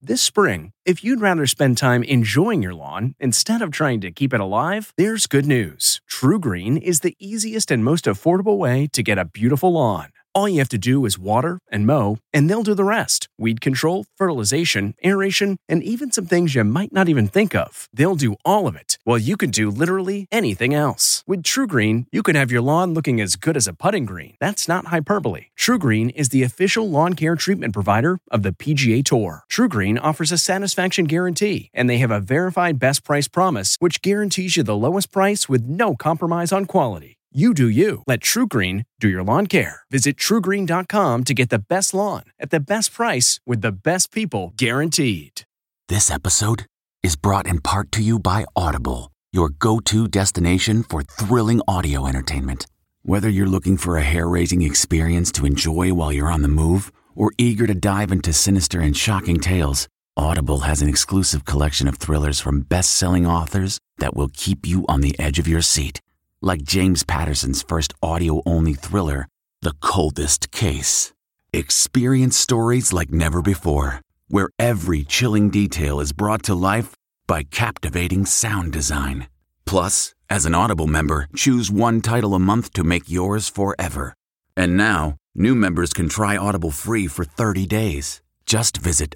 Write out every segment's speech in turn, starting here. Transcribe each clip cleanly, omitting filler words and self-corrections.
This spring, if you'd rather spend time enjoying your lawn instead of trying to keep it alive, there's good news. TruGreen is the easiest and most affordable way to get a beautiful lawn. All you have to do is water and mow, and they'll do the rest. Weed control, fertilization, aeration, and even some things you might not even think of. They'll do all of it, while you can do literally anything else. With TruGreen, you can have your lawn looking as good as a putting green. That's not hyperbole. TruGreen is the official lawn care treatment provider of the PGA Tour. TruGreen offers a satisfaction guarantee, and they have a verified best price promise, which guarantees you the lowest price with no compromise on quality. You do you. Let TruGreen do your lawn care. Visit TruGreen.com to get the best lawn at the best price with the best people guaranteed. This episode is brought in part to you by Audible, your go-to destination for thrilling audio entertainment. Whether you're looking for a hair-raising experience to enjoy while you're on the move or eager to dive into sinister and shocking tales, Audible has an exclusive collection of thrillers from best-selling authors that will keep you on the edge of your seat. Like James Patterson's first audio-only thriller, The Coldest Case. Experience stories like never before, where every chilling detail is brought to life by captivating sound design. Plus, as an Audible member, choose one title a month to make yours forever. And now, new members can try Audible free for 30 days. Just visit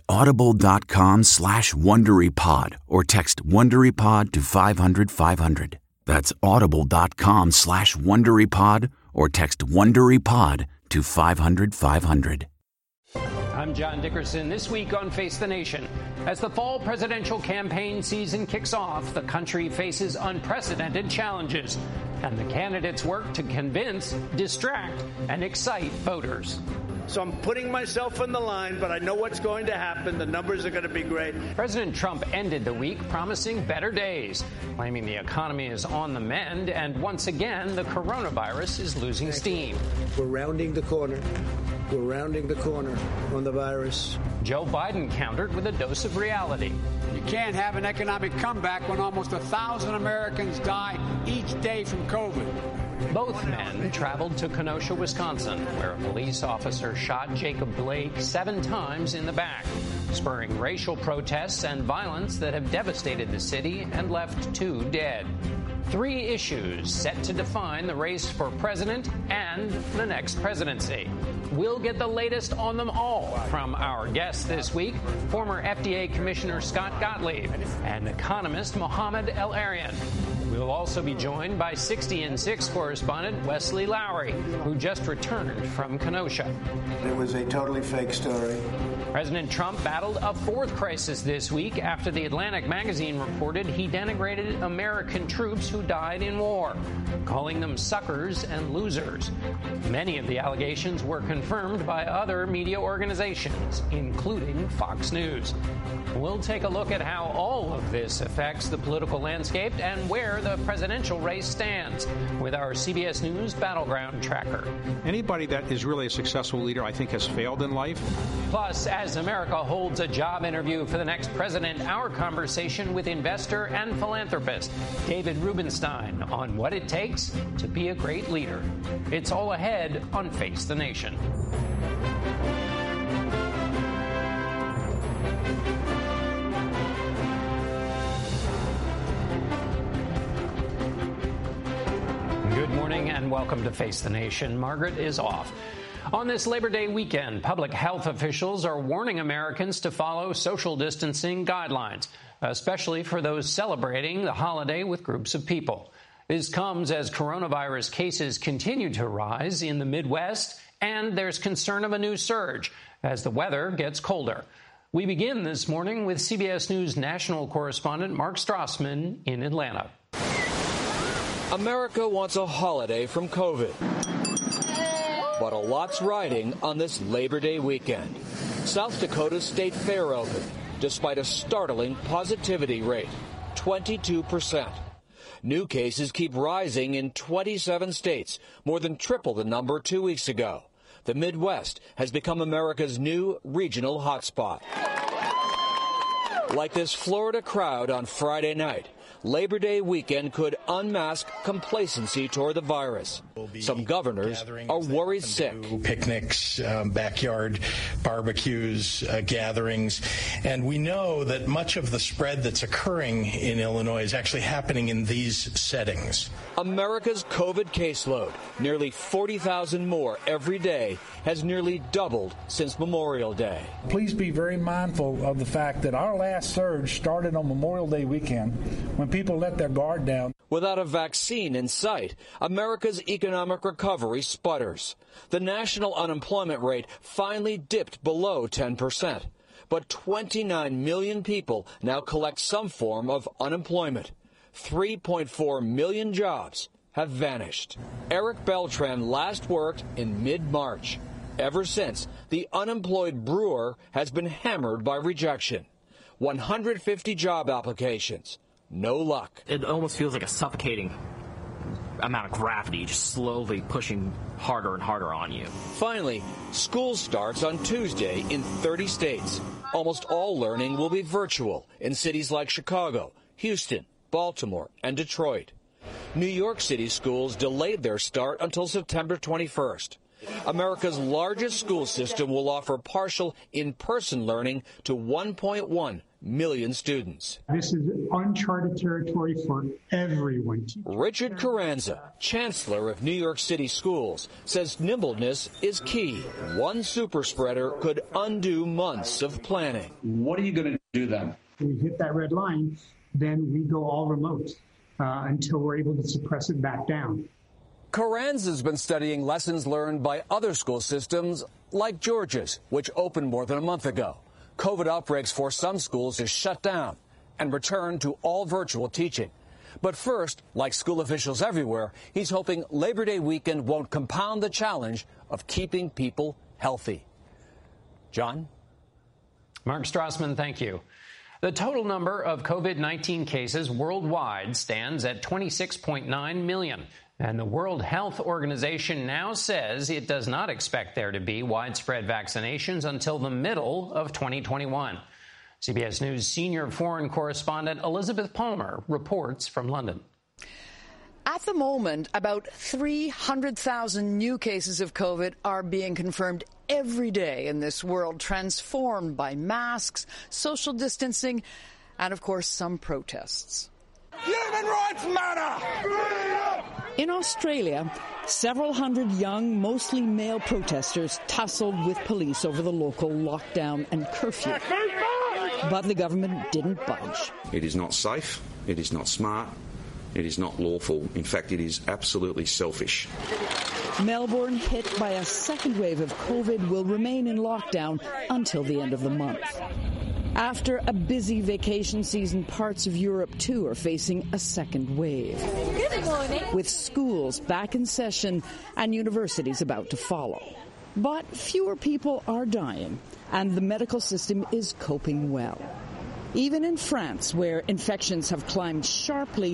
audible.com/WonderyPod or text WonderyPod to 500-500. That's audible.com/WonderyPod or text WonderyPod to 500-500. I'm John Dickerson. This week on Face the Nation. As the fall presidential campaign season kicks off, the country faces unprecedented challenges, and the candidates work to convince, distract, and excite voters. So I'm putting myself on the line, but I know what's going to happen. The numbers are going to be great. President Trump ended the week promising better days, claiming the economy is on the mend, and once again, the coronavirus is losing steam. We're rounding the corner. We're rounding the corner on the virus. Joe Biden countered with a dose of reality. You can't have an economic comeback when almost 1,000 Americans die each day from COVID. Both men traveled to Kenosha, Wisconsin, where a police officer shot Jacob Blake 7 times in the back, spurring racial protests and violence that have devastated the city and left 2 dead. 3 issues set to define the race for president and the next presidency. We'll get the latest on them all from our guest this week, former FDA Commissioner Scott Gottlieb and economist Mohamed El-Erian. We'll also be joined by 60 and 6 correspondent Wesley Lowery, who just returned from Kenosha. It was a totally fake story. President Trump battled a 4th crisis this week after the Atlantic magazine reported he denigrated American troops who died in war, calling them suckers and losers. Many of the allegations were confirmed by other media organizations, including Fox News. We'll take a look at how all of this affects the political landscape and where the presidential race stands with our CBS News Battleground Tracker. Anybody that is really a successful leader, I think, has failed in life. Plus, as America holds a job interview for the next president, our conversation with investor and philanthropist David Rubenstein on what it takes to be a great leader. It's all ahead on Face the Nation. Good morning and welcome to Face the Nation. Margaret is off. On this Labor Day weekend, public health officials are warning Americans to follow social distancing guidelines, especially for those celebrating the holiday with groups of people. This comes as coronavirus cases continue to rise in the Midwest, and there's concern of a new surge as the weather gets colder. We begin this morning with CBS News national correspondent Mark Strassman in Atlanta. America wants a holiday from COVID, but a lot's riding on this Labor Day weekend. South Dakota's State Fair opened, despite a startling positivity rate, 22%. New cases keep rising in 27 states, more than triple the number 2 weeks ago. The Midwest has become America's new regional hotspot. Like this Florida crowd on Friday night, Labor Day weekend could unmask complacency toward the virus. Some governors are worried sick. Picnics, backyard barbecues, gatherings. And we know that much of the spread that's occurring in Illinois is actually happening in these settings. America's COVID caseload, nearly 40,000 more every day, has nearly doubled since Memorial Day. Please be very mindful of the fact that our last surge started on Memorial Day weekend when people let their guard down. Without a vaccine in sight, America's economic recovery sputters. The national unemployment rate finally dipped below 10%. But 29 million people now collect some form of unemployment. 3.4 million jobs have vanished. Eric Beltran last worked in mid-March. Ever since, the unemployed brewer has been hammered by rejection. 150 job applications. No luck. It almost feels like a suffocating amount of gravity, just slowly pushing harder and harder on you. Finally, school starts on Tuesday in 30 states. Almost all learning will be virtual in cities like Chicago, Houston, Baltimore, and Detroit. New York City schools delayed their start until September 21st. America's largest school system will offer partial in-person learning to 1.1 million students. This is uncharted territory for everyone. Richard Carranza, chancellor of New York City schools, says nimbleness is key. One super spreader could undo months of planning. What are you going to do then? We hit that red line, then we go all remote until we're able to suppress it back down. Carranza's been studying lessons learned by other school systems like Georgia's, which opened more than a month ago. COVID outbreaks forced some schools to shut down and return to all virtual teaching. But first, like school officials everywhere, he's hoping Labor Day weekend won't compound the challenge of keeping people healthy. John? Mark Strassman, thank you. The total number of COVID-19 cases worldwide stands at 26.9 million. And the World Health Organization now says it does not expect there to be widespread vaccinations until the middle of 2021. CBS News senior foreign correspondent Elizabeth Palmer reports from London. At the moment, about 300,000 new cases of COVID are being confirmed every day in this world, transformed by masks, social distancing, and, of course, some protests. Human rights matter! In Australia, several hundred young, mostly male protesters tussled with police over the local lockdown and curfew. But the government didn't budge. It is not safe, it is not smart, it is not lawful. In fact, it is absolutely selfish. Melbourne, hit by a second wave of COVID, will remain in lockdown until the end of the month. After a busy vacation season, parts of Europe, too, are facing a second wave. Good morning. With schools back in session and universities about to follow. But fewer people are dying, and the medical system is coping well. Even in France, where infections have climbed sharply,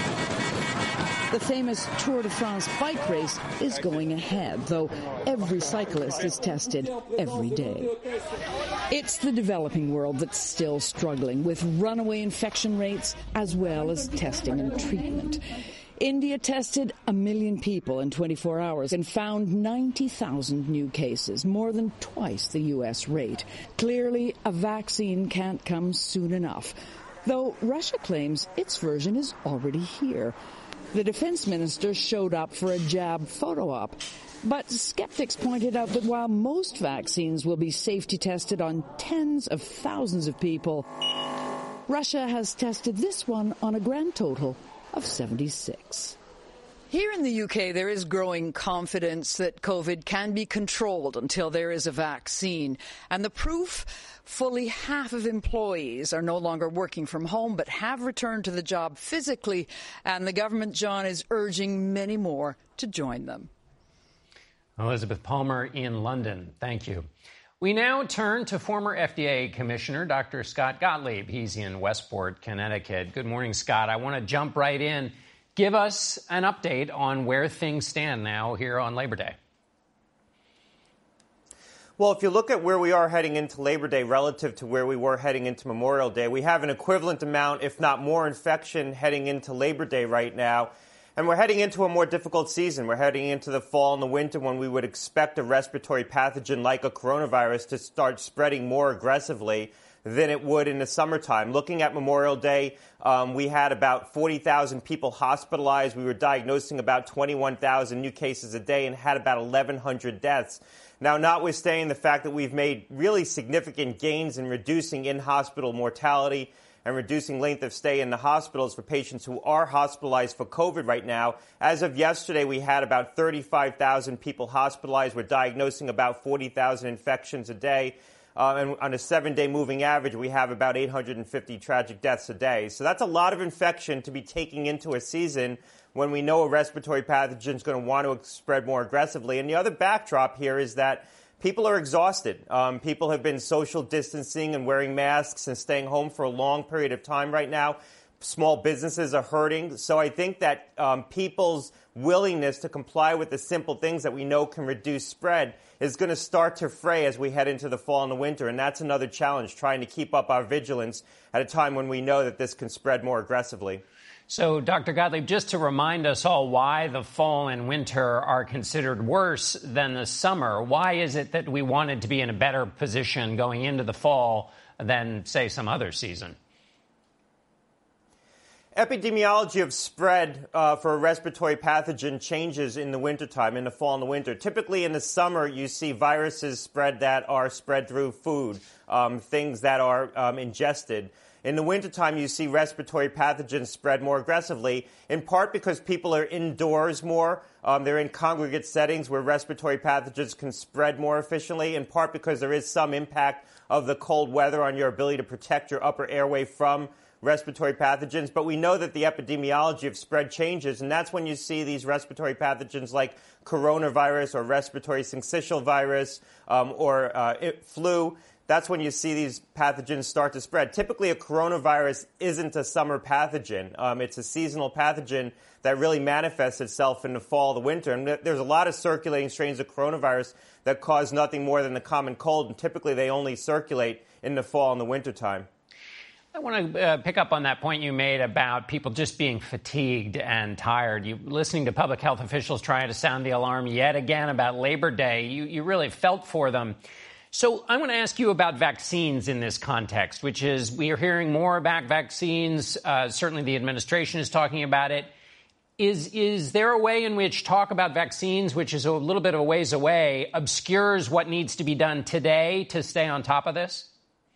the famous Tour de France bike race is going ahead, though every cyclist is tested every day. It's the developing world that's still struggling with runaway infection rates as well as testing and treatment. India tested 1 million people in 24 hours and found 90,000 new cases, more than twice the U.S. rate. Clearly, a vaccine can't come soon enough, though Russia claims its version is already here. The defense minister showed up for a jab photo op. But skeptics pointed out that while most vaccines will be safety tested on tens of thousands of people, Russia has tested this one on a grand total of 76. Here in the UK, there is growing confidence that COVID can be controlled until there is a vaccine. And the proof? Fully half of employees are no longer working from home but have returned to the job physically. And the government, John, is urging many more to join them. Elizabeth Palmer in London. Thank you. We now turn to former FDA Commissioner Dr. Scott Gottlieb. He's in Westport, Connecticut. Good morning, Scott. I want to jump right in. Give us an update on where things stand now here on Labor Day. Well, if you look at where we are heading into Labor Day relative to where we were heading into Memorial Day, we have an equivalent amount, if not more, infection heading into Labor Day right now. And we're heading into a more difficult season. We're heading into the fall and the winter when we would expect a respiratory pathogen like a coronavirus to start spreading more aggressively than it would in the summertime. Looking at Memorial Day, we had about 40,000 people hospitalized. We were diagnosing about 21,000 new cases a day and had about 1,100 deaths. Now, notwithstanding the fact that we've made really significant gains in reducing in-hospital mortality and reducing length of stay in the hospitals for patients who are hospitalized for COVID right now, as of yesterday, we had about 35,000 people hospitalized. We're diagnosing about 40,000 infections a day. And on a 7-day moving average, we have about 850 tragic deaths a day. So that's a lot of infection to be taking into a season when we know a respiratory pathogen is going to want to spread more aggressively. And the other backdrop here is that people are exhausted. People have been social distancing and wearing masks and staying home for a long period of time right now. Small businesses are hurting. So I think that people's willingness to comply with the simple things that we know can reduce spread is going to start to fray as we head into the fall and the winter. And that's another challenge, trying to keep up our vigilance at a time when we know that this can spread more aggressively. So, Dr. Gottlieb, just to remind us all why the fall and winter are considered worse than the summer, why is it that we wanted to be in a better position going into the fall than, say, some other season? Epidemiology of spread for a respiratory pathogen changes in the wintertime, in the fall and the winter. Typically in the summer, you see viruses spread that are spread through food, things that are ingested. In the wintertime, you see respiratory pathogens spread more aggressively, in part because people are indoors more. They're in congregate settings where respiratory pathogens can spread more efficiently, in part because there is some impact of the cold weather on your ability to protect your upper airway from respiratory pathogens. But we know that the epidemiology of spread changes, and that's when you see these respiratory pathogens like coronavirus or respiratory syncytial virus or flu. That's when you see these pathogens start to spread. Typically, a coronavirus isn't a summer pathogen. It's a seasonal pathogen that really manifests itself in the fall, the winter. And there's a lot of circulating strains of coronavirus that cause nothing more than the common cold, and typically they only circulate in the fall and the winter time. I want to pick up on that point you made about people just being fatigued and tired. You listening to public health officials trying to sound the alarm yet again about Labor Day. You really felt for them. So I want to ask you about vaccines in this context, which is we are hearing more about vaccines. Certainly the administration is talking about it. Is there a way in which talk about vaccines, which is a little bit of a ways away, obscures what needs to be done today to stay on top of this?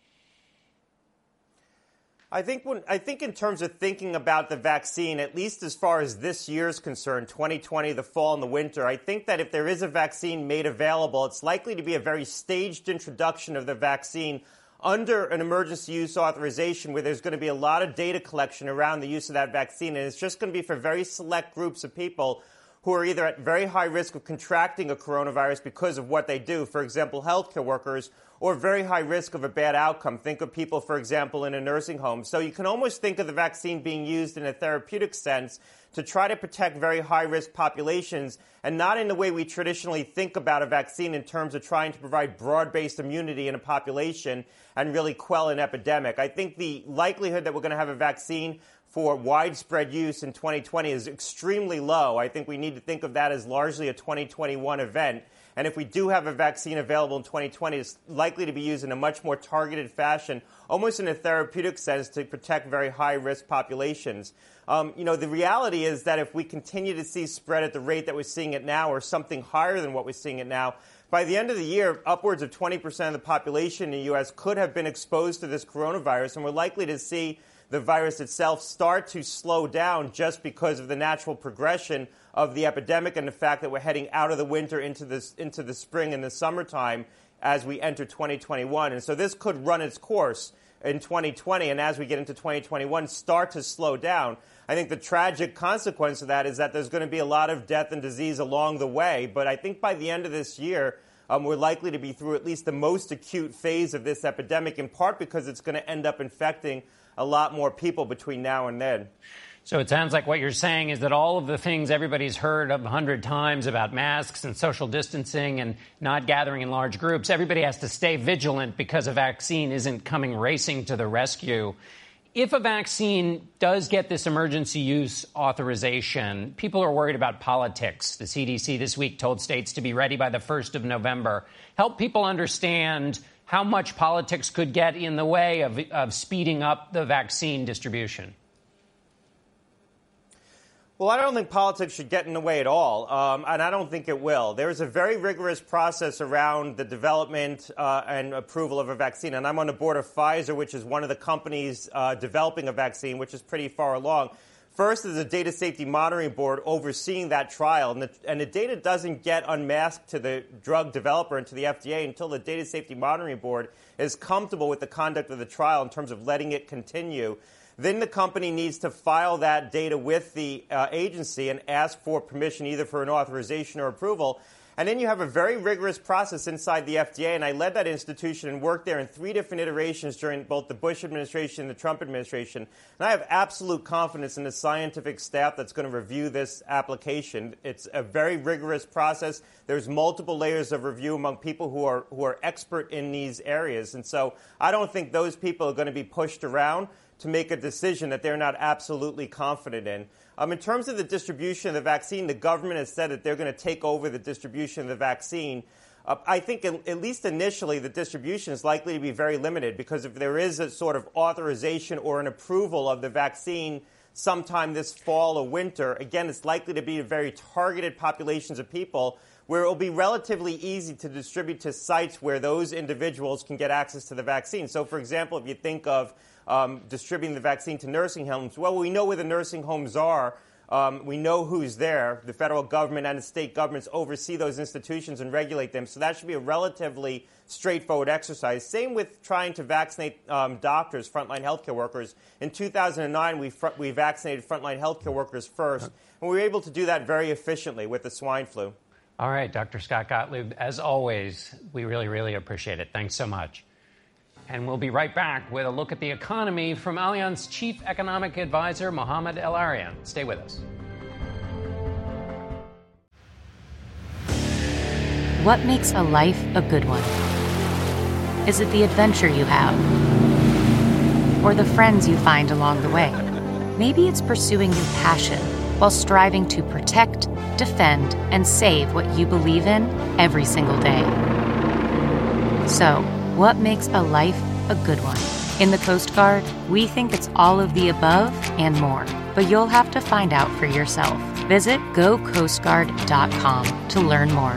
I think in terms of thinking about the vaccine, at least as far as this year's concerned, 2020, the fall and the winter, I think that if there is a vaccine made available, it's likely to be a very staged introduction of the vaccine under an emergency use authorization where there's going to be a lot of data collection around the use of that vaccine. And it's just going to be for very select groups of people who are either at very high risk of contracting a coronavirus because of what they do, for example, healthcare workers, or very high risk of a bad outcome. Think of people, for example, in a nursing home. So you can almost think of the vaccine being used in a therapeutic sense to try to protect very high-risk populations, and not in the way we traditionally think about a vaccine in terms of trying to provide broad-based immunity in a population and really quell an epidemic. I think the likelihood that we're going to have a vaccine for widespread use in 2020 is extremely low. I think we need to think of that as largely a 2021 event. And if we do have a vaccine available in 2020, it's likely to be used in a much more targeted fashion, almost in a therapeutic sense, to protect very high-risk populations. The reality is that if we continue to see spread at the rate that we're seeing it now, or something higher than what we're seeing it now, by the end of the year, upwards of 20% of the population in the U.S. could have been exposed to this coronavirus, and we're likely to see the virus itself start to slow down just because of the natural progression of the epidemic and the fact that we're heading out of the winter into the spring and the summertime as we enter 2021. And so this could run its course in 2020, and as we get into 2021, start to slow down. I think the tragic consequence of that is that there's going to be a lot of death and disease along the way. But I think by the end of this year, we're likely to be through at least the most acute phase of this epidemic, in part because it's going to end up infecting a lot more people between now and then. So it sounds like what you're saying is that all of the things everybody's heard 100 times about masks and social distancing and not gathering in large groups, everybody has to stay vigilant because a vaccine isn't coming racing to the rescue. If a vaccine does get this emergency use authorization, people are worried about politics. The CDC this week told states to be ready by the 1st of November. Help people understand how much politics could get in the way of speeding up the vaccine distribution. Well, I don't think politics should get in the way at all, and I don't think it will. There is a very rigorous process around the development and approval of a vaccine, and I'm on the board of Pfizer, which is one of the companies developing a vaccine, which is pretty far along. First is a data safety monitoring board overseeing that trial, and the data doesn't get unmasked to the drug developer and to the FDA until the data safety monitoring board is comfortable with the conduct of the trial in terms of letting it continue. Then the company needs to file that data with the agency and ask for permission either for an authorization or approval. And then you have a very rigorous process inside the FDA, and I led that institution and worked there in 3 different iterations during both the Bush administration and the Trump administration. And I have absolute confidence in the scientific staff that's going to review this application. It's a very rigorous process. There's multiple layers of review among people who are expert in these areas. And so I don't think those people are going to be pushed around to make a decision that they're not absolutely confident in. In terms of the distribution of the vaccine, the government has said that they're going to take over the distribution of the vaccine. I think at least initially the distribution is likely to be very limited because if there is a sort of authorization or an approval of the vaccine sometime this fall or winter, again, it's likely to be very targeted populations of people where it will be relatively easy to distribute to sites where those individuals can get access to the vaccine. So, for example, if you think of distributing the vaccine to nursing homes, well, we know where the nursing homes are. We know who's there. The federal government and the state governments oversee those institutions and regulate them. So that should be a relatively straightforward exercise. Same with trying to vaccinate doctors, frontline healthcare workers. In 2009, we vaccinated frontline healthcare workers first, and we were able to do that very efficiently with the swine flu. All right, Dr. Scott Gottlieb, as always, we really, really appreciate it. Thanks so much. And we'll be right back with a look at the economy from Allianz Chief Economic Advisor Mohamed El-Erian. Stay with us. What makes a life a good one? Is it the adventure you have? Or the friends you find along the way? Maybe it's pursuing your passion while striving to protect, defend, and save what you believe in every single day. So, what makes a life a good one? In the Coast Guard, we think it's all of the above and more, but you'll have to find out for yourself. Visit gocoastguard.com to learn more.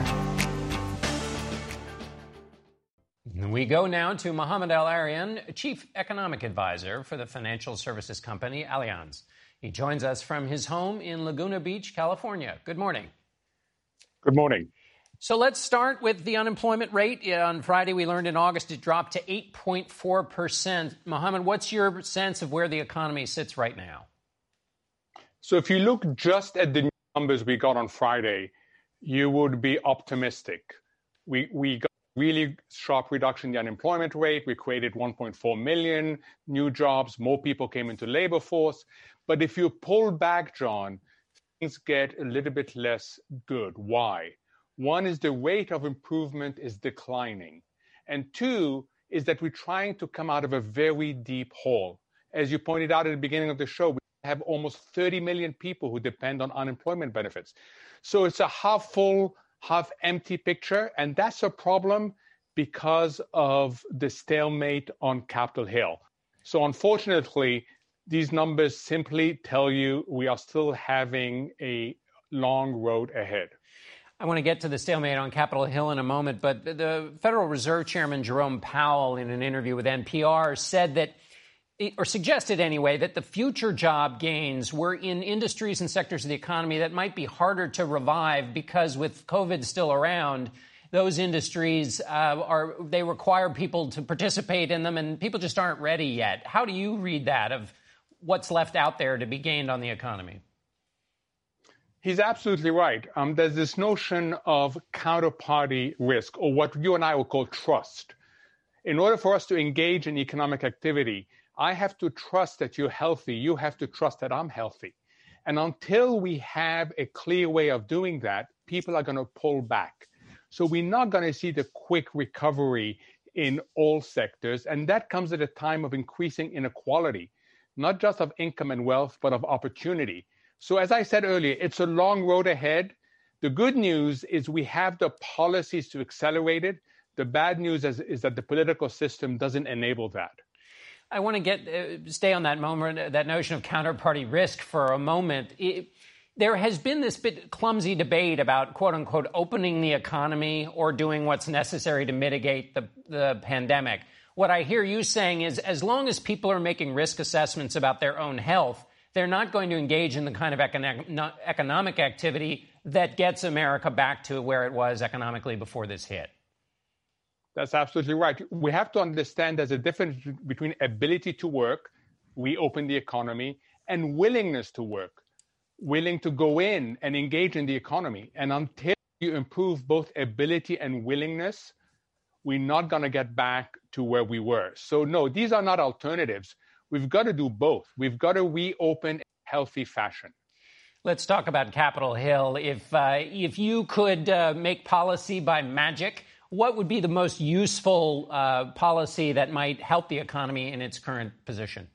We go now to Mohamed El-Erian, Chief Economic Advisor for the financial services company Allianz. He joins us from his home in Laguna Beach, California. Good morning. Good morning. So let's start with the unemployment rate. On Friday, we learned in August it dropped to 8.4%. Mohamed, what's your sense of where the economy sits right now? So if you look just at the numbers we got on Friday, you would be optimistic. We got really sharp reduction in the unemployment rate. We created 1.4 million new jobs. More people came into labor force. But if you pull back, John, things get a little bit less good. Why? One is the rate of improvement is declining. And 2 is that we're trying to come out of a very deep hole. As you pointed out at the beginning of the show, we have almost 30 million people who depend on unemployment benefits. So it's a half full, half empty picture. And that's a problem because of the stalemate on Capitol Hill. So unfortunately, these numbers simply tell you we are still having a long road ahead. I want to get to the stalemate on Capitol Hill in a moment, but the Federal Reserve Chairman Jerome Powell, in an interview with NPR, said that, or suggested anyway, that the future job gains were in industries and sectors of the economy that might be harder to revive because with COVID still around, those industries they require people to participate in them, and people just aren't ready yet. How do you read that of what's left out there to be gained on the economy? He's absolutely right. There's this notion of counterparty risk, or what you and I will call trust. In order for us to engage in economic activity, I have to trust that you're healthy. You have to trust that I'm healthy. And until we have a clear way of doing that, people are going to pull back. So we're not going to see the quick recovery in all sectors. And that comes at a time of increasing inequality, not just of income and wealth, but of opportunity. So as I said earlier, it's a long road ahead. The good news is we have the policies to accelerate it. The bad news is that the political system doesn't enable that. I want to stay on that moment, that notion of counterparty risk for a moment. There has been this bit clumsy debate about, quote unquote, opening the economy or doing what's necessary to mitigate the pandemic. What I hear you saying is as long as people are making risk assessments about their own health, they're not going to engage in the kind of economic activity that gets America back to where it was economically before this hit. That's absolutely right. We have to understand there's a difference between ability to work, reopen the economy, and willingness to work, willing to go in and engage in the economy. And until you improve both ability and willingness, we're not going to get back to where we were. So no, these are not alternatives. We've got to do both. We've got to reopen in a healthy fashion. Let's talk about Capitol Hill. If you could make policy by magic, what would be the most useful policy that might help the economy in its current position?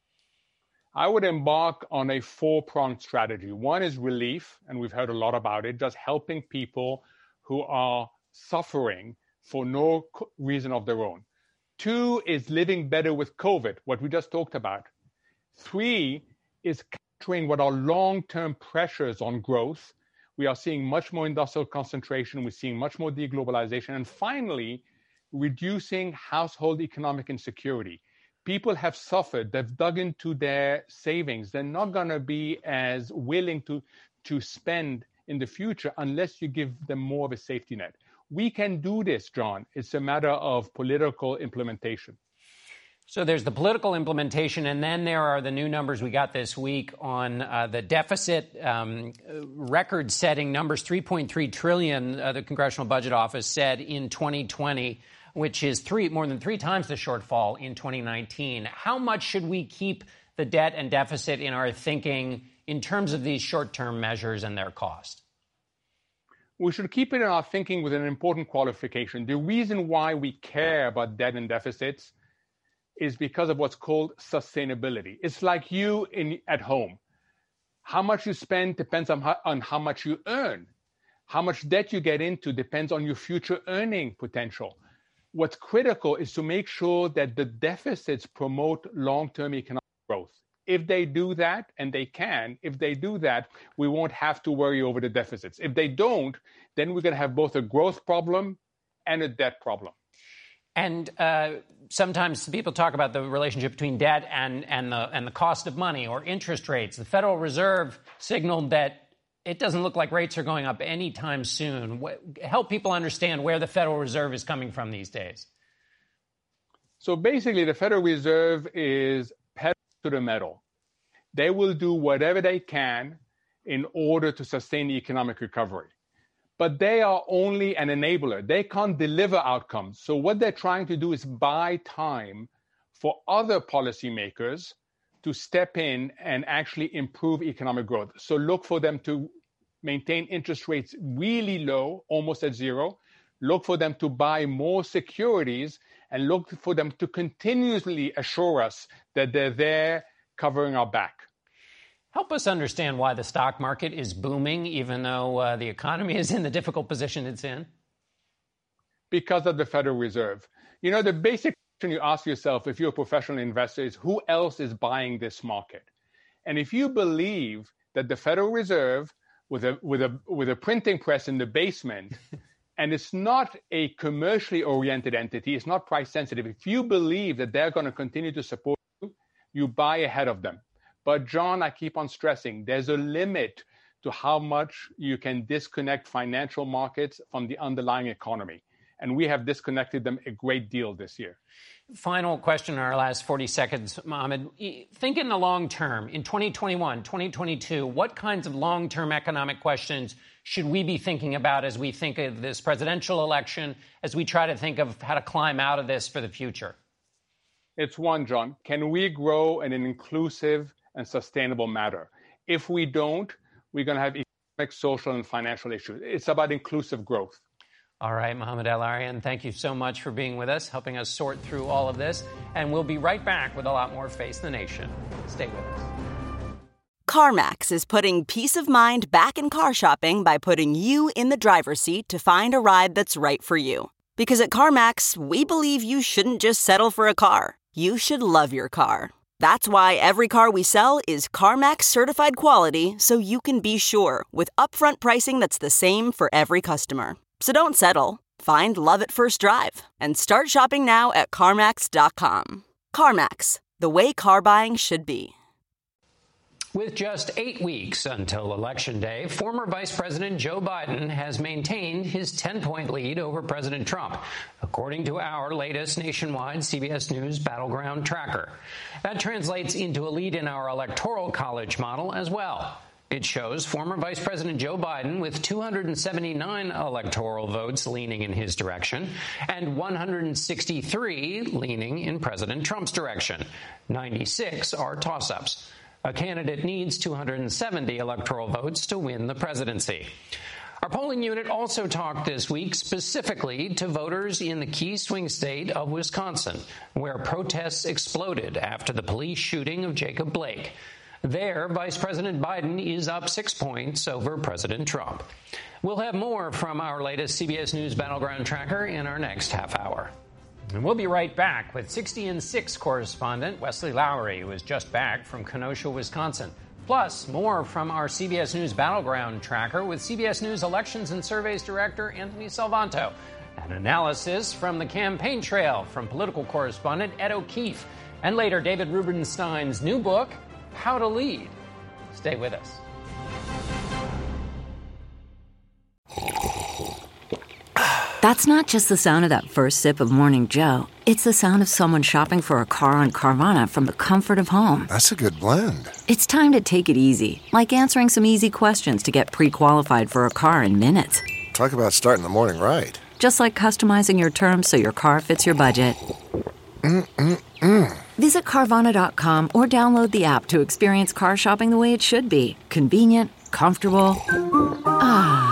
I would embark on a four-pronged strategy. One is relief, and we've heard a lot about it, just helping people who are suffering for no reason of their own. Two is living better with COVID, what we just talked about. Three is countering what are long-term pressures on growth. We are seeing much more industrial concentration. We're seeing much more deglobalization. And finally, reducing household economic insecurity. People have suffered. They've dug into their savings. They're not going to be as willing to spend in the future unless you give them more of a safety net. We can do this, John. It's a matter of political implementation. So there's the political implementation, and then there are the new numbers we got this week on the deficit, record-setting numbers, $3.3 trillion, the Congressional Budget Office said in 2020, which is more than three times the shortfall in 2019. How much should we keep the debt and deficit in our thinking in terms of these short-term measures and their cost? We should keep it in our thinking with an important qualification. The reason why we care about debt and deficits is because of what's called sustainability. It's like you at home. How much you spend depends on how much you earn. How much debt you get into depends on your future earning potential. What's critical is to make sure that the deficits promote long-term economic growth. If they do that, and they can, if they do that, we won't have to worry over the deficits. If they don't, then we're going to have both a growth problem and a debt problem. And sometimes people talk about the relationship between debt and the cost of money or interest rates. The Federal Reserve signaled that it doesn't look like rates are going up anytime soon. Help people understand where the Federal Reserve is coming from these days. So basically, the Federal Reserve is pedal to the metal. They will do whatever they can in order to sustain the economic recovery. But they are only an enabler. They can't deliver outcomes. So what they're trying to do is buy time for other policymakers to step in and actually improve economic growth. So look for them to maintain interest rates really low, almost at zero. Look for them to buy more securities, and look for them to continuously assure us that they're there covering our back. Help us understand why the stock market is booming, even though the economy is in the difficult position it's in. Because of the Federal Reserve. You know, the basic question you ask yourself if you're a professional investor is who else is buying this market? And if you believe that the Federal Reserve, with a printing press in the basement, and it's not a commercially oriented entity, it's not price sensitive. If you believe that they're going to continue to support you, you buy ahead of them. But John, I keep on stressing, there's a limit to how much you can disconnect financial markets from the underlying economy. And we have disconnected them a great deal this year. Final question in our last 40 seconds, Mohamed. Think in the long term, in 2021, 2022, what kinds of long-term economic questions should we be thinking about as we think of this presidential election, as we try to think of how to climb out of this for the future? It's one, John. Can we grow in an inclusive and sustainable manner? If we don't, we're going to have economic, social, and financial issues. It's about inclusive growth. All right, Mohamed El-Erian, thank you so much for being with us, helping us sort through all of this. And we'll be right back with a lot more Face the Nation. Stay with us. CarMax is putting peace of mind back in car shopping by putting you in the driver's seat to find a ride that's right for you. Because at CarMax, we believe you shouldn't just settle for a car. You should love your car. That's why every car we sell is CarMax certified quality, so you can be sure with upfront pricing that's the same for every customer. So don't settle. Find love at first drive and start shopping now at CarMax.com. CarMax, the way car buying should be. With just 8 weeks until Election Day, former Vice President Joe Biden has maintained his 10-point lead over President Trump, according to our latest nationwide CBS News Battleground Tracker. That translates into a lead in our Electoral College model as well. It shows former Vice President Joe Biden with 279 electoral votes leaning in his direction and 163 leaning in President Trump's direction. 96 are toss-ups. A candidate needs 270 electoral votes to win the presidency. Our polling unit also talked this week specifically to voters in the key swing state of Wisconsin, where protests exploded after the police shooting of Jacob Blake. There, Vice President Biden is up 6 points over President Trump. We'll have more from our latest CBS News Battleground Tracker in our next half hour. And we'll be right back with 60 and 6 correspondent Wesley Lowery, who is just back from Kenosha, Wisconsin. Plus, more from our CBS News Battleground Tracker with CBS News Elections and Surveys Director Anthony Salvanto. An analysis from the campaign trail from political correspondent Ed O'Keefe. And later, David Rubenstein's new book, How to Lead. Stay with us. That's not just the sound of that first sip of Morning Joe. It's the sound of someone shopping for a car on Carvana from the comfort of home. That's a good blend. It's time to take it easy, like answering some easy questions to get pre-qualified for a car in minutes. Talk about starting the morning right. Just like customizing your terms so your car fits your budget. Visit Carvana.com or download the app to experience car shopping the way it should be. Convenient, comfortable. Ah.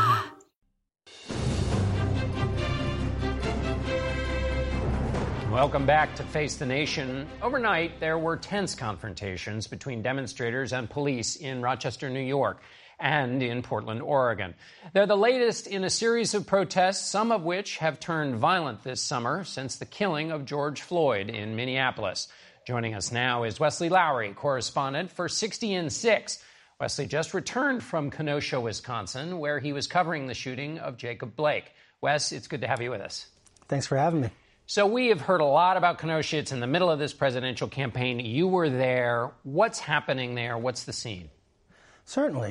Welcome back to Face the Nation. Overnight, there were tense confrontations between demonstrators and police in Rochester, New York, and in Portland, Oregon. They're the latest in a series of protests, some of which have turned violent this summer since the killing of George Floyd in Minneapolis. Joining us now is Wesley Lowery, correspondent for 60 and 6. Wesley just returned from Kenosha, Wisconsin, where he was covering the shooting of Jacob Blake. Wes, it's good to have you with us. Thanks for having me. So we have heard a lot about Kenosha. It's in the middle of this presidential campaign. You were there. What's happening there? What's the scene? Certainly.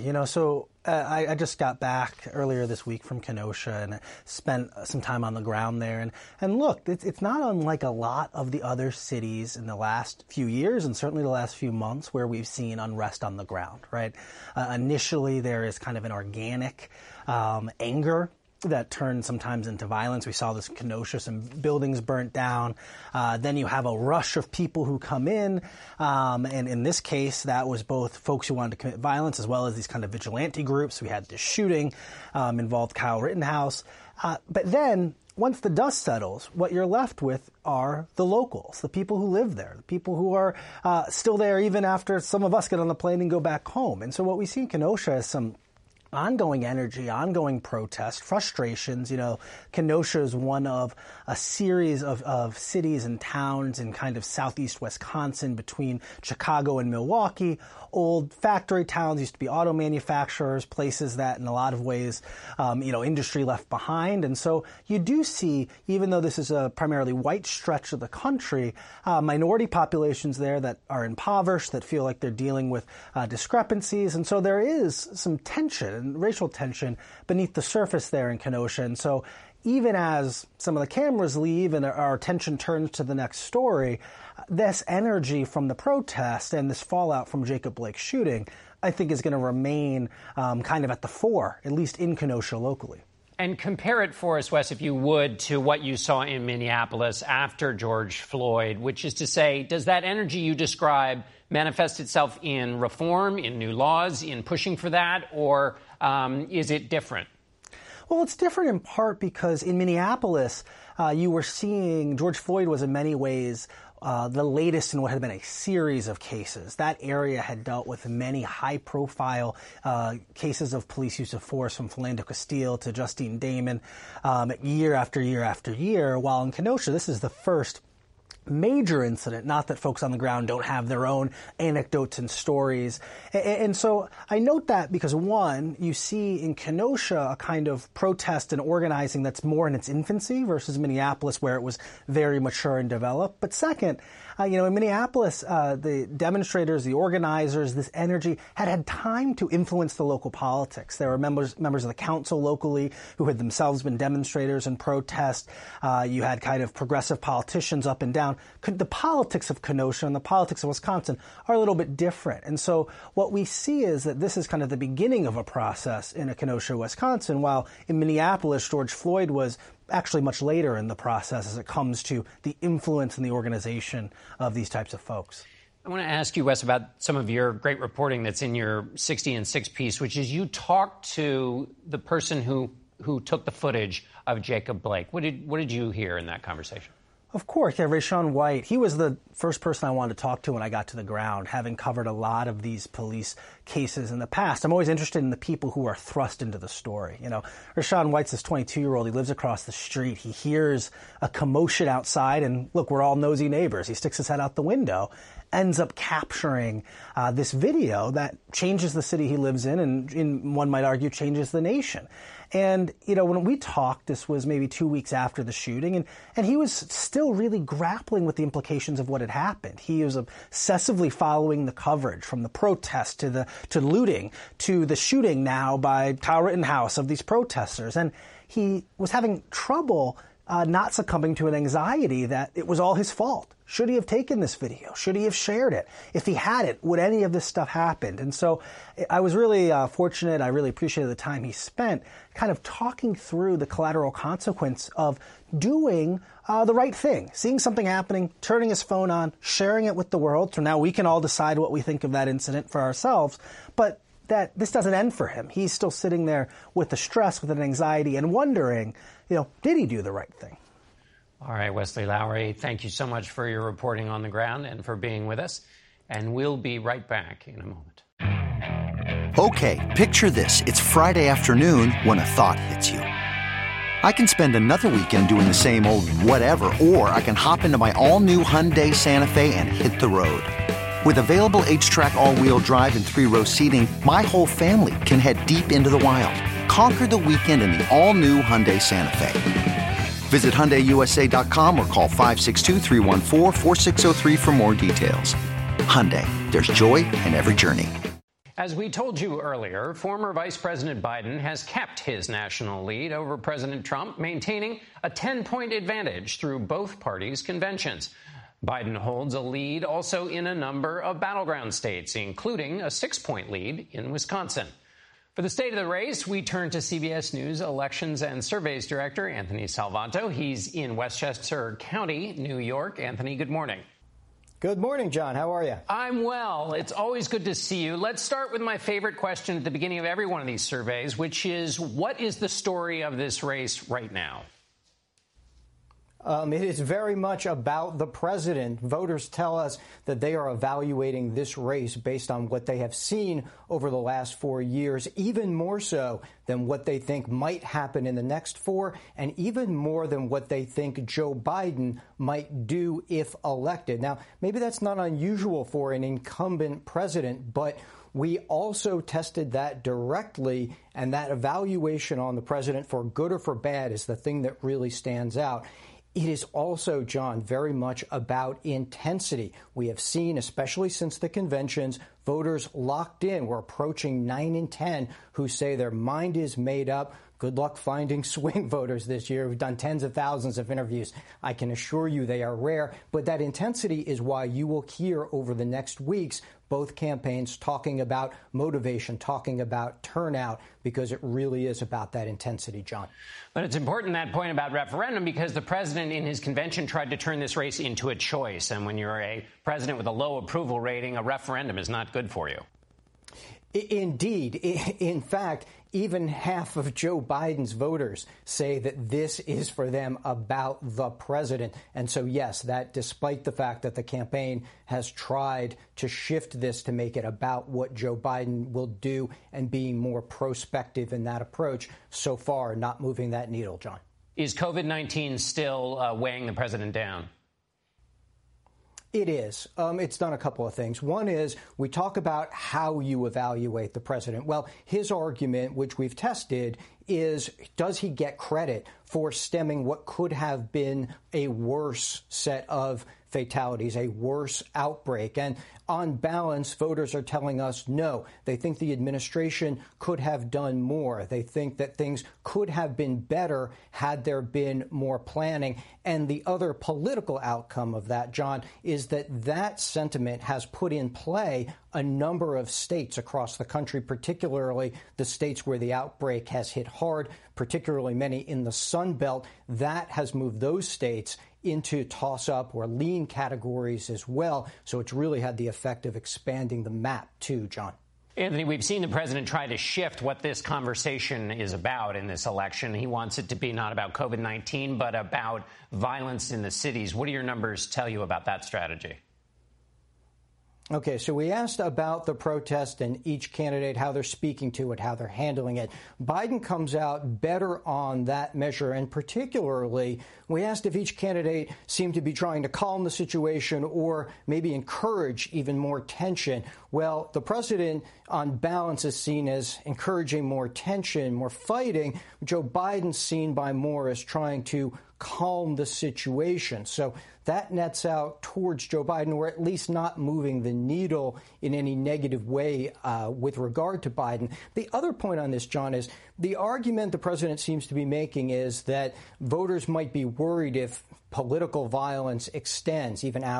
I just got back earlier this week from Kenosha and spent some time on the ground there. And look, it's not unlike a lot of the other cities in the last few years and certainly the last few months where we've seen unrest on the ground, right? Initially, there is kind of an organic anger that turns sometimes into violence. We saw this in Kenosha, some buildings burnt down. Then you have a rush of people who come in. And in this case, that was both folks who wanted to commit violence as well as these kind of vigilante groups. We had this shooting involved Kyle Rittenhouse. But then once the dust settles, what you're left with are the locals, the people who live there, the people who are still there even after some of us get on the plane and go back home. And so what we see in Kenosha is some ongoing energy, ongoing protest, frustrations. Kenosha is one of a series of cities and towns in kind of southeast Wisconsin between Chicago and Milwaukee. Old factory towns, used to be auto manufacturers, places that in a lot of ways, industry left behind. And so you do see, even though this is a primarily white stretch of the country, minority populations there that are impoverished, that feel like they're dealing with discrepancies. And so there is some tension and racial tension beneath the surface there in Kenosha. And so even as some of the cameras leave and our attention turns to the next story, this energy from the protest and this fallout from Jacob Blake's shooting, I think is going to remain kind of at the fore, at least in Kenosha locally. And compare it for us, Wes, if you would, to what you saw in Minneapolis after George Floyd, which is to say, does that energy you describe manifest itself in reform, in new laws, in pushing for that, or is it different? Well, it's different in part because in Minneapolis, you were seeing George Floyd was in many ways the latest in what had been a series of cases. That area had dealt with many high-profile cases of police use of force, from Philando Castile to Justine Damon, year after year after year, while in Kenosha, this is the first major incident. Not that folks on the ground don't have their own anecdotes and stories. And so I note that because, one, you see in Kenosha a kind of protest and organizing that's more in its infancy versus Minneapolis, where it was very mature and developed. But second, in Minneapolis, the demonstrators, the organizers, this energy had time to influence the local politics. There were members of the council locally who had themselves been demonstrators and protest. You had kind of progressive politicians up and down. The politics of Kenosha and the politics of Wisconsin are a little bit different. And so what we see is that this is kind of the beginning of a process in Kenosha, Wisconsin, while in Minneapolis, George Floyd was actually much later in the process as it comes to the influence and the organization of these types of folks. I want to ask you, Wes, about some of your great reporting that's in your 60 and 6 piece, which is you talked to the person who took the footage of Jacob Blake. What did you hear in that conversation? Of course, yeah, Rayshawn White. He was the first person I wanted to talk to when I got to the ground, having covered a lot of these police cases in the past. I'm always interested in the people who are thrust into the story. Rayshawn White's this 22-year-old. He lives across the street. He hears a commotion outside, and look, we're all nosy neighbors. He sticks his head out the window, ends up capturing this video that changes the city he lives in, and one might argue changes the nation. And, when we talked, this was maybe 2 weeks after the shooting, and he was still really grappling with the implications of what had happened. He was obsessively following the coverage from the protest to looting to the shooting now by Kyle Rittenhouse of these protesters. And he was having trouble not succumbing to an anxiety that it was all his fault. Should he have taken this video? Should he have shared it? If he hadn't, would any of this stuff happen? And so I was really fortunate. I really appreciated the time he spent kind of talking through the collateral consequence of doing the right thing, seeing something happening, turning his phone on, sharing it with the world. So now we can all decide what we think of that incident for ourselves. But that this doesn't end for him. He's still sitting there with the stress, with an anxiety, and wondering, did he do the right thing? All right, Wesley Lowery, thank you so much for your reporting on the ground and for being with us. And we'll be right back in a moment. Okay, picture this. It's Friday afternoon when a thought hits you. I can spend another weekend doing the same old whatever, or I can hop into my all-new Hyundai Santa Fe and hit the road. With available H-Track all-wheel drive and 3-row seating, my whole family can head deep into the wild. Conquer the weekend in the all-new Hyundai Santa Fe. Visit HyundaiUSA.com or call 562-314-4603 for more details. Hyundai, there's joy in every journey. As we told you earlier, former Vice President Biden has kept his national lead over President Trump, maintaining a 10-point advantage through both parties' conventions. Biden holds a lead also in a number of battleground states, including a 6-point lead in Wisconsin. For the state of the race, we turn to CBS News Elections and Surveys Director Anthony Salvanto. He's in Westchester County, New York. Anthony, good morning. Good morning, John. How are you? I'm well. It's always good to see you. Let's start with my favorite question at the beginning of every one of these surveys, which is, what is the story of this race right now? It is very much about the president. Voters tell us that they are evaluating this race based on what they have seen over the last 4 years, even more so than what they think might happen in the next 4, and even more than what they think Joe Biden might do if elected. Now, maybe that's not unusual for an incumbent president, but we also tested that directly, and that evaluation on the president, for good or for bad, is the thing that really stands out. It is also, John, very much about intensity. We have seen, especially since the conventions, voters locked in. We're approaching 9 in 10 who say their mind is made up. good luck finding swing voters this year. We've done tens of thousands of interviews. I can assure you they are rare, but that intensity is why you will hear over the next weeks both campaigns talking about motivation, talking about turnout, because it really is about that intensity, John. But it's important, that point about referendum, because the president in his convention tried to turn this race into a choice. And when you're a president with a low approval rating, a referendum is not good for you. Indeed. In fact, even half of Joe Biden's voters say that this is for them about the president. And so, yes, that despite the fact that the campaign has tried to shift this to make it about what Joe Biden will do and being more prospective in that approach, so far not moving that needle, John. Is COVID-19 still weighing the president down? It is. It's done a couple of things. One is we talk about how you evaluate the president. Well, his argument, which we've tested, is does he get credit for stemming what could have been a worse set of fatalities, a worse outbreak? And on balance, voters are telling us no. They think the administration could have done more. They think that things could have been better had there been more planning. And the other political outcome of that, John, is that sentiment has put in play a number of states across the country, particularly the states where the outbreak has hit hard, particularly many in the Sun Belt. That has moved those states into toss-up or lean categories as well. So it's really had the effect of expanding the map too, John. Anthony, we've seen the president try to shift what this conversation is about in this election. He wants it to be not about COVID-19, but about violence in the cities. What do your numbers tell you about that strategy? Okay, so we asked about the protest and each candidate, how they're speaking to it, how they're handling it. Biden comes out better on that measure, and particularly we asked if each candidate seemed to be trying to calm the situation or maybe encourage even more tension. Well, the president, on balance, is seen as encouraging more tension, more fighting. Joe Biden's seen by more as trying to calm the situation. So that nets out towards Joe Biden, or at least not moving the needle in any negative way with regard to Biden. The other point on this, John, is the argument the president seems to be making is that voters might be worried if political violence extends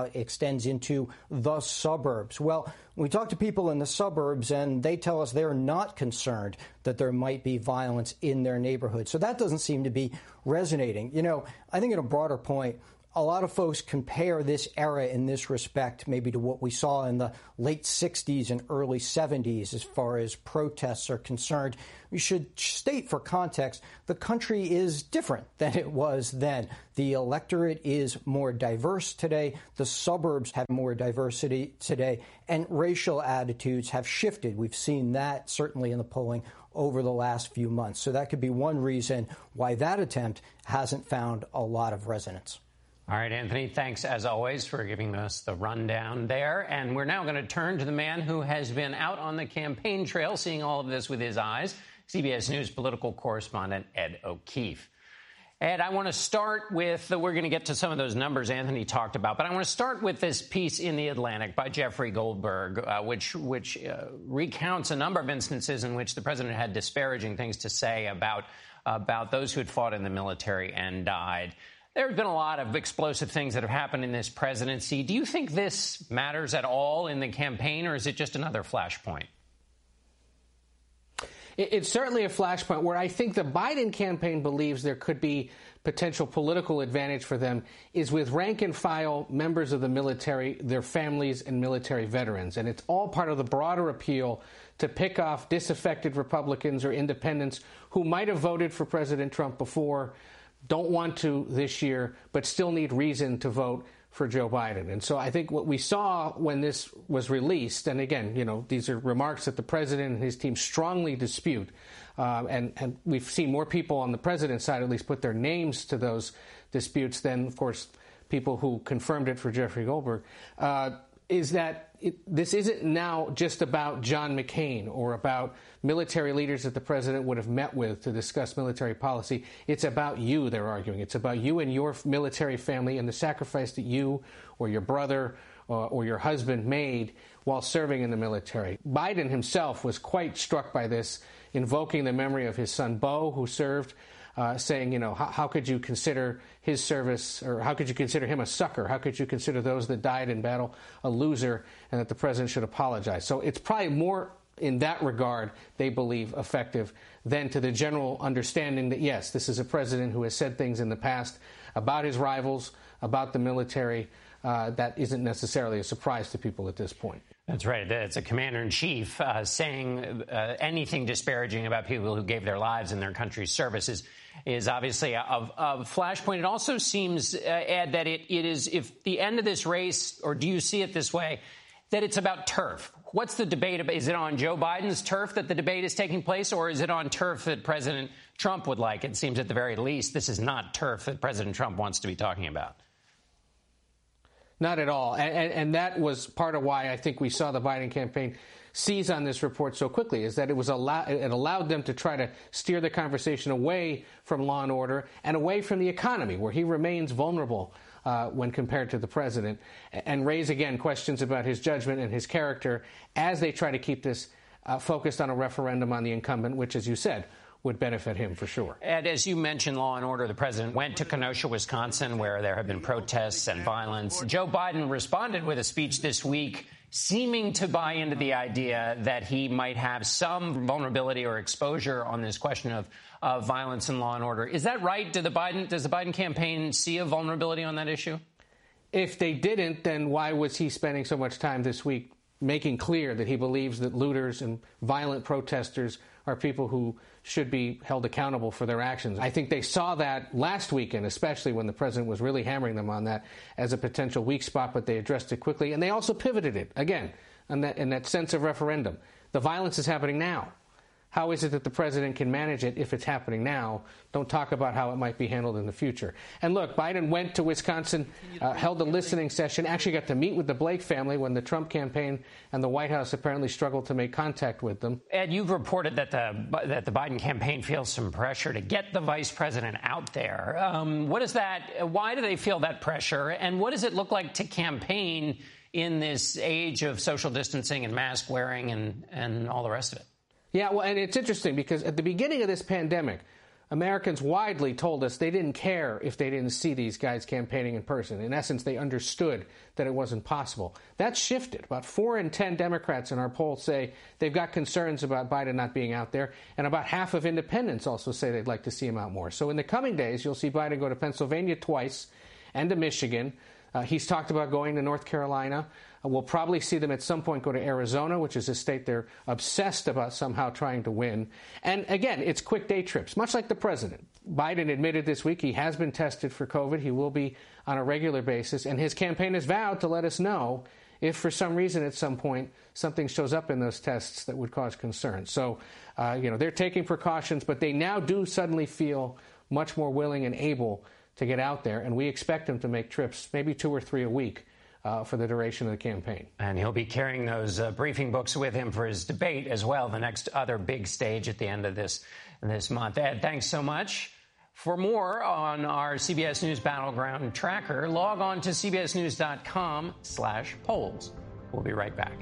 into the suburbs. Well, we talk to people in the suburbs and they tell us they're not concerned that there might be violence in their neighborhood. So that doesn't seem to be resonating. You know, I think at a broader point, a lot of folks compare this era in this respect maybe to what we saw in the late 60s and early 70s as far as protests are concerned. We should state for context, the country is different than it was then. The electorate is more diverse today. The suburbs have more diversity today, and racial attitudes have shifted. We've seen that certainly in the polling over the last few months. So that could be one reason why that attempt hasn't found a lot of resonance. All right, Anthony, thanks as always for giving us the rundown there. And we're now going to turn to the man who has been out on the campaign trail, seeing all of this with his eyes, CBS News political correspondent Ed O'Keefe. Ed, I want to start with, we're going to get to some of those numbers Anthony talked about, but I want to start with this piece in The Atlantic by Jeffrey Goldberg, which recounts a number of instances in which the president had disparaging things to say about those who had fought in the military and died. There have been a lot of explosive things that have happened in this presidency. Do you think this matters at all in the campaign, or is it just another flashpoint? It's certainly a flashpoint where I think the Biden campaign believes there could be potential political advantage for them is with rank and file members of the military, their families, and military veterans. And it's all part of the broader appeal to pick off disaffected Republicans or independents who might have voted for President Trump before, don't want to this year, but still need reason to vote for Joe Biden. And so I think what we saw when this was released, and again, you know, these are remarks that the president and his team strongly dispute, and we've seen more people on the president's side at least put their names to those disputes than, of course, people who confirmed it for Jeffrey Goldberg, is that this isn't now just about John McCain or about military leaders that the president would have met with to discuss military policy. It's about you, they're arguing. It's about you and your military family and the sacrifice that you or your brother or your husband made while serving in the military. Biden himself was quite struck by this, invoking the memory of his son Beau, who served, saying, how could you consider his service, or how could you consider him a sucker? How could you consider those that died in battle a loser, and that the president should apologize? So it's probably more in that regard, they believe, effective than to the general understanding that, yes, this is a president who has said things in the past about his rivals, about the military, that isn't necessarily a surprise to people at this point. That's right. It's a commander-in-chief saying anything disparaging about people who gave their lives in their country's service is obviously a flashpoint. It also seems, Ed, that it is, if the end of this race, or do you see it this way, that it's about turf? What's the debate about? Is it on Joe Biden's turf that the debate is taking place, or is it on turf that President Trump would like? It seems at the very least this is not turf that President Trump wants to be talking about. Not at all. And that was part of why I think we saw the Biden campaign seize on this report so quickly, is that it allowed them to try to steer the conversation away from law and order and away from the economy, where he remains vulnerable when compared to the president, and raise again questions about his judgment and his character as they try to keep this focused on a referendum on the incumbent, which, as you said, would benefit him for sure. Ed, as you mentioned, law and order, the president went to Kenosha, Wisconsin, where there have been protests and violence. Joe Biden responded with a speech this week seeming to buy into the idea that he might have some vulnerability or exposure on this question of violence and law and order. Is that right? Does the Biden campaign see a vulnerability on that issue? If they didn't, then why was he spending so much time this week making clear that he believes that looters and violent protesters are people who should be held accountable for their actions? I think they saw that last weekend, especially when the president was really hammering them on that as a potential weak spot, but they addressed it quickly. And they also pivoted it, again, in that sense of referendum. The violence is happening now. How is it that the president can manage it if it's happening now? Don't talk about how it might be handled in the future. And look, Biden went to Wisconsin, held a listening session, actually got to meet with the Blake family when the Trump campaign and the White House apparently struggled to make contact with them. Ed, you've reported that the Biden campaign feels some pressure to get the vice president out there. What is that? Why do they feel that pressure? And what does it look like to campaign in this age of social distancing and mask wearing and all the rest of it? Yeah, well, and it's interesting because at the beginning of this pandemic, Americans widely told us they didn't care if they didn't see these guys campaigning in person. In essence, they understood that it wasn't possible. That's shifted. About 4 in 10 Democrats in our poll say they've got concerns about Biden not being out there, and about half of independents also say they'd like to see him out more. So in the coming days, you'll see Biden go to Pennsylvania twice and to Michigan. He's talked about going to North Carolina. We'll probably see them at some point go to Arizona, which is a state they're obsessed about somehow trying to win. And again, it's quick day trips, much like the president. Biden admitted this week he has been tested for COVID. He will be on a regular basis. And his campaign has vowed to let us know if for some reason at some point something shows up in those tests that would cause concern. So, they're taking precautions, but they now do suddenly feel much more willing and able to get out there. And we expect them to make trips, maybe 2 or 3 a week, for the duration of the campaign. And he'll be carrying those briefing books with him for his debate as well, the next other big stage at the end of this month. Ed, thanks so much. For more on our CBS News Battleground Tracker, log on to cbsnews.com/polls. We'll be right back.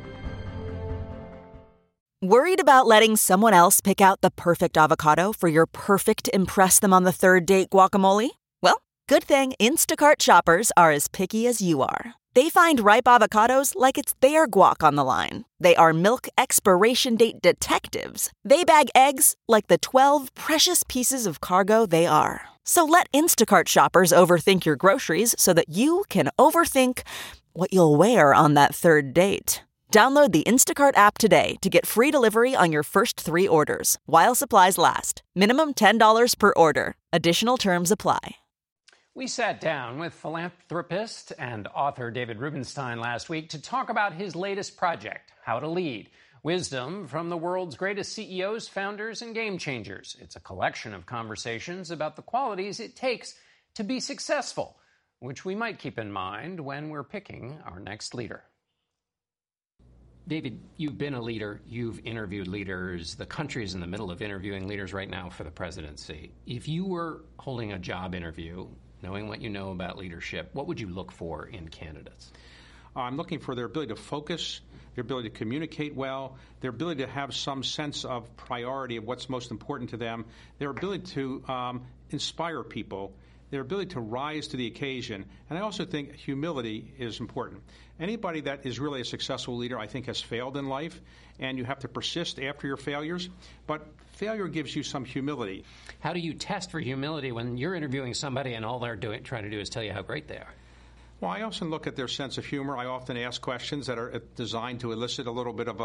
Worried about letting someone else pick out the perfect avocado for your perfect impress them on the third date guacamole? Well, good thing Instacart shoppers are as picky as you are. They find ripe avocados like it's their guac on the line. They are milk expiration date detectives. They bag eggs like the 12 precious pieces of cargo they are. So let Instacart shoppers overthink your groceries so that you can overthink what you'll wear on that third date. Download the Instacart app today to get free delivery on your first 3 orders, while supplies last. Minimum $10 per order. Additional terms apply. We sat down with philanthropist and author David Rubenstein last week to talk about his latest project, How to Lead. Wisdom from the world's greatest CEOs, founders, and game changers. It's a collection of conversations about the qualities it takes to be successful, which we might keep in mind when we're picking our next leader. David, you've been a leader. You've interviewed leaders. The country is in the middle of interviewing leaders right now for the presidency. If you were holding a job interview, knowing what you know about leadership, what would you look for in candidates? I'm looking for their ability to focus, their ability to communicate well, their ability to have some sense of priority of what's most important to them, their ability to inspire people, their ability to rise to the occasion. And I also think humility is important. Anybody that is really a successful leader, I think, has failed in life, and you have to persist after your failures. But failure gives you some humility. How do you test for humility when you're interviewing somebody and all they're trying to do is tell you how great they are? Well, I often look at their sense of humor. I often ask questions that are designed to elicit a little bit of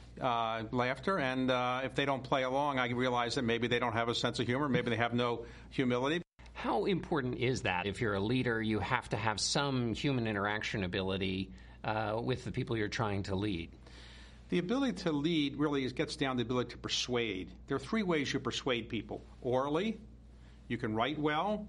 laughter. And if they don't play along, I realize that maybe they don't have a sense of humor. Maybe they have no humility. How important is that? If you're a leader, you have to have some human interaction ability with the people you're trying to lead. The ability to lead really gets down to the ability to persuade. There are three ways you persuade people. Orally, you can write well,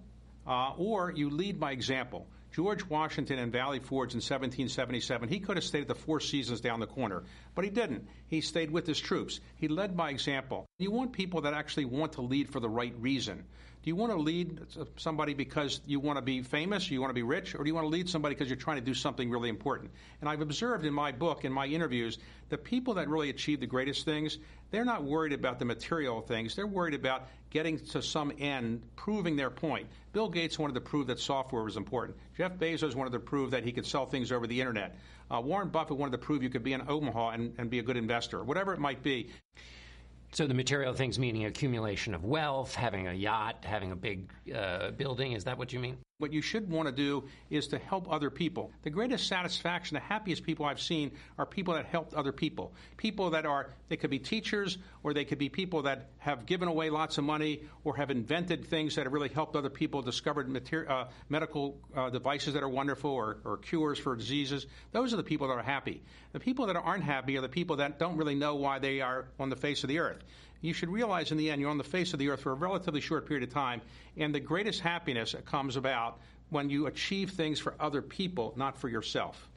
or you lead by example. George Washington in Valley Forge in 1777, he could have stayed at the Four Seasons down the corner, but he didn't. He stayed with his troops. He led by example. You want people that actually want to lead for the right reason. Do you want to lead somebody because you want to be famous, you want to be rich, or do you want to lead somebody because you're trying to do something really important? And I've observed in my book, in my interviews, the people that really achieve the greatest things, they're not worried about the material things. They're worried about getting to some end, proving their point. Bill Gates wanted to prove that software was important. Jeff Bezos wanted to prove that he could sell things over the internet. Warren Buffett wanted to prove you could be in Omaha and be a good investor, whatever it might be. So the material things meaning accumulation of wealth, having a yacht, having a big building, is that what you mean? What you should want to do is to help other people. The greatest satisfaction, the happiest people I've seen are people that helped other people. People that they could be teachers, or they could be people that have given away lots of money or have invented things that have really helped other people, discovered medical devices that are wonderful or cures for diseases. Those are the people that are happy. The people that aren't happy are the people that don't really know why they are on the face of the earth. You should realize in the end you're on the face of the earth for a relatively short period of time, and the greatest happiness comes about when you achieve things for other people, not for yourself.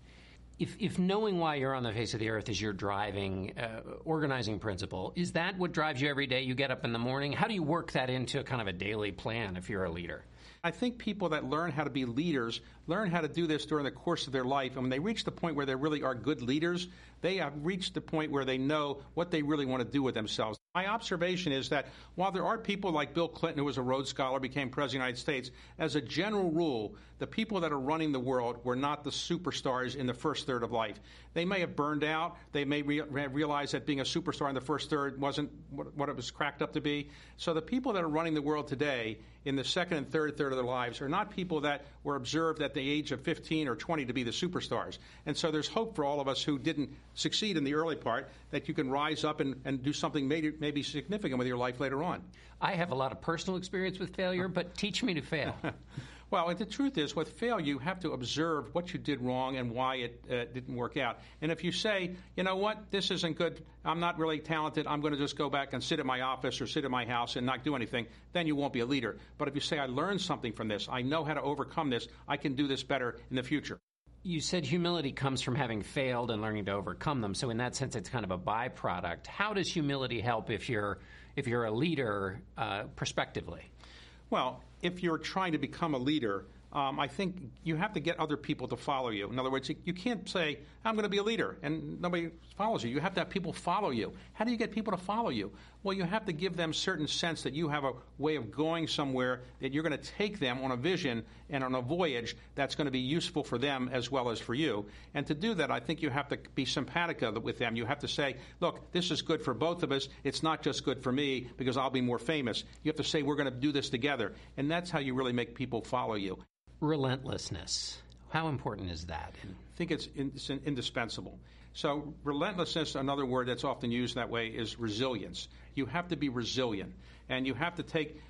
If knowing why you're on the face of the earth is your driving, organizing principle, is that what drives you every day? You get up in the morning? How do you work that into a kind of a daily plan if you're a leader? I think people that learn how to be leaders learn how to do this during the course of their life. And when they reach the point where they really are good leaders, they have reached the point where they know what they really want to do with themselves. My observation is that while there are people like Bill Clinton, who was a Rhodes Scholar, became President of the United States, as a general rule, the people that are running the world were not the superstars in the first third of life. They may have burned out. They may realize that being a superstar in the first third wasn't what it was cracked up to be. So the people that are running the world today in the second and third of their lives are not people that were observed at the age of 15 or 20 to be the superstars. And so there's hope for all of us who didn't succeed in the early part, that you can rise up and do something maybe significant with your life later on. I have a lot of personal experience with failure, but teach me to fail. Well, the truth is, with failure, you have to observe what you did wrong and why it didn't work out. And if you say, you know what, this isn't good, I'm not really talented, I'm going to just go back and sit at my office or sit at my house and not do anything, then you won't be a leader. But if you say, I learned something from this, I know how to overcome this, I can do this better in the future. You said humility comes from having failed and learning to overcome them. So in that sense, it's kind of a byproduct. How does humility help if you're a leader prospectively? Well, if you're trying to become a leader, I think you have to get other people to follow you. In other words, you can't say, I'm going to be a leader, and nobody follows you. You have to have people follow you. How do you get people to follow you? Well, you have to give them certain sense that you have a way of going somewhere, that you're going to take them on a vision and on a voyage that's going to be useful for them as well as for you. And to do that, I think you have to be simpatica with them. You have to say, look, this is good for both of us. It's not just good for me because I'll be more famous. You have to say, we're going to do this together. And that's how you really make people follow you. Relentlessness. How important is that? I think it's indispensable. So relentlessness, another word that's often used that way, is resilience. You have to be resilient, and you have to take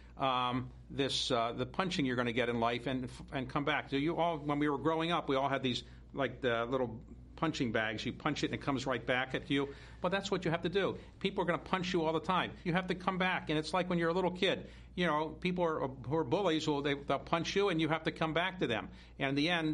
the punching you're going to get in life and come back. So you all, when we were growing up, we all had these like the little punching bags. You punch it and it comes right back at you. But that's what you have to do. People are going to punch you all the time. You have to come back. And it's like when you're a little kid. people who are bullies, they'll punch you, and you have to come back to them. And in the end,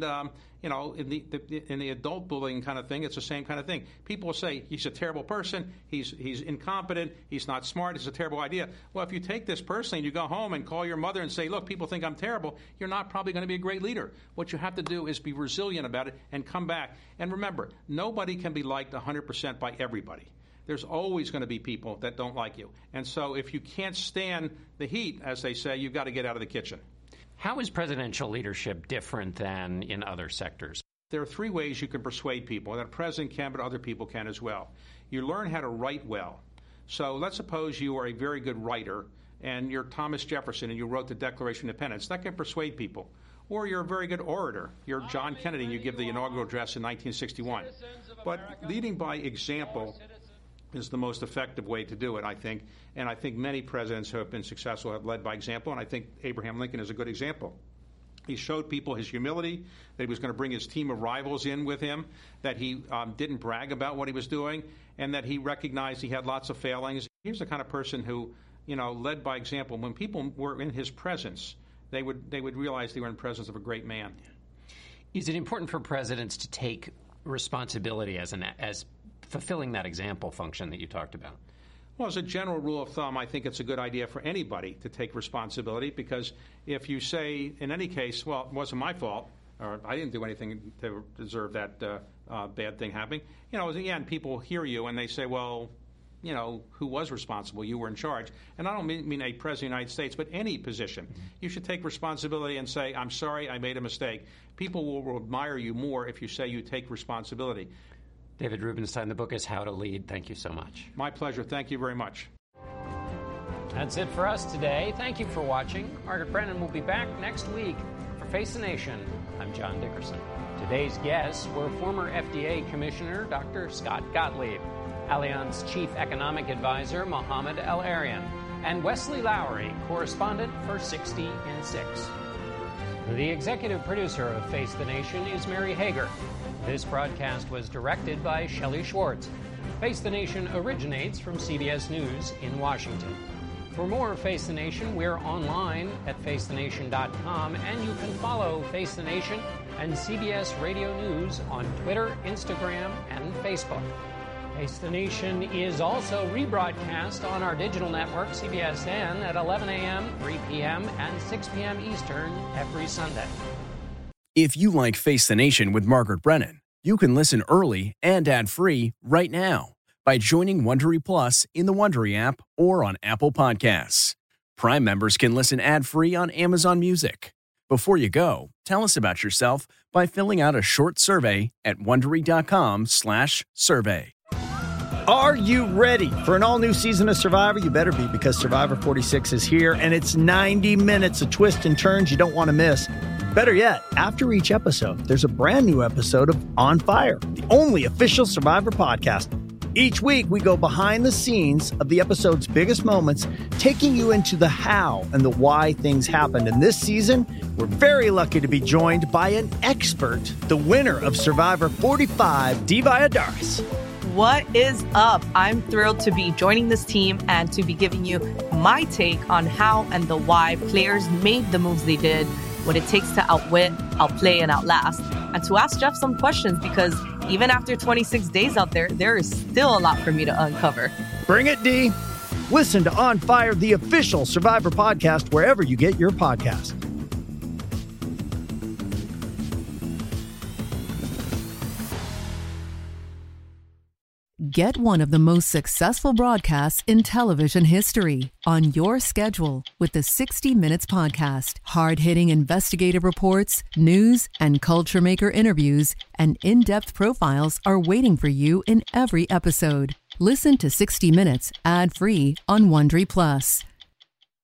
in the adult bullying kind of thing, it's the same kind of thing. People will say he's a terrible person, he's incompetent, he's not smart, it's a terrible idea. Well, if you take this personally and you go home and call your mother and say, look, people think I'm terrible, you're not probably going to be a great leader. What you have to do is be resilient about it and come back. And remember, nobody can be liked 100% by everybody. There's always going to be people that don't like you. And so if you can't stand the heat, as they say, you've got to get out of the kitchen. How is presidential leadership different than in other sectors? There are 3 ways you can persuade people, that a president can, but other people can as well. You learn how to write well. So let's suppose you are a very good writer, and you're Thomas Jefferson, and you wrote the Declaration of Independence. That can persuade people. Or you're a very good orator. You're John Kennedy, and you give the inaugural address in 1961. But leading by example is the most effective way to do it, I think. And I think many presidents who have been successful have led by example, and I think Abraham Lincoln is a good example. He showed people his humility, that he was going to bring his team of rivals in with him, that he didn't brag about what he was doing, and that he recognized he had lots of failings. He was the kind of person who, led by example. When people were in his presence, they would realize they were in the presence of a great man. Is it important for presidents to take responsibility as fulfilling that example function that you talked about? Well, as a general rule of thumb, I think it's a good idea for anybody to take responsibility, because if you say, in any case, well, it wasn't my fault, or I didn't do anything to deserve that bad thing happening, in the end, people hear you and they say, well, who was responsible? You were in charge. And I don't mean a president of the United States, but any position. Mm-hmm. You should take responsibility and say, I'm sorry, I made a mistake. People will admire you more if you say you take responsibility. David Rubenstein, the book is How to Lead. Thank you so much. My pleasure. Thank you very much. That's it for us today. Thank you for watching. Margaret Brennan will be back next week for Face the Nation. I'm John Dickerson. Today's guests were former FDA Commissioner Dr. Scott Gottlieb, Allianz Chief Economic Advisor Mohamed El-Erian, and Wesley Lowery, correspondent for 60 in 6. The executive producer of Face the Nation is Mary Hager. This broadcast was directed by Shelley Schwartz. Face the Nation originates from CBS News in Washington. For more Face the Nation, we're online at facethenation.com, and you can follow Face the Nation and CBS Radio News on Twitter, Instagram, and Facebook. Face the Nation is also rebroadcast on our digital network, CBSN, at 11 a.m., 3 p.m., and 6 p.m. Eastern every Sunday. If you like Face the Nation with Margaret Brennan, you can listen early and ad-free right now by joining Wondery Plus in the Wondery app or on Apple Podcasts. Prime members can listen ad-free on Amazon Music. Before you go, tell us about yourself by filling out a short survey at Wondery.com/survey. Are you ready for an all-new season of Survivor? You better be, because Survivor 46 is here, and it's 90 minutes of twists and turns you don't want to miss. Better yet, after each episode, there's a brand new episode of On Fire, the only official Survivor podcast. Each week, we go behind the scenes of the episode's biggest moments, taking you into the how and the why things happened. And this season, we're very lucky to be joined by an expert, the winner of Survivor 45, Dee Valladares. What is up? I'm thrilled to be joining this team and to be giving you my take on how and the why players made the moves they did, what it takes to outwit, outplay, and outlast, and to ask Jeff some questions, because even after 26 days out there, there is still a lot for me to uncover. Bring it, Dee. Listen to On Fire, the official Survivor podcast, wherever you get your podcast. Get one of the most successful broadcasts in television history on your schedule with the 60 Minutes Podcast. Hard-hitting investigative reports, news, and culture maker interviews, and in-depth profiles are waiting for you in every episode. Listen to 60 Minutes ad-free on Wondery Plus.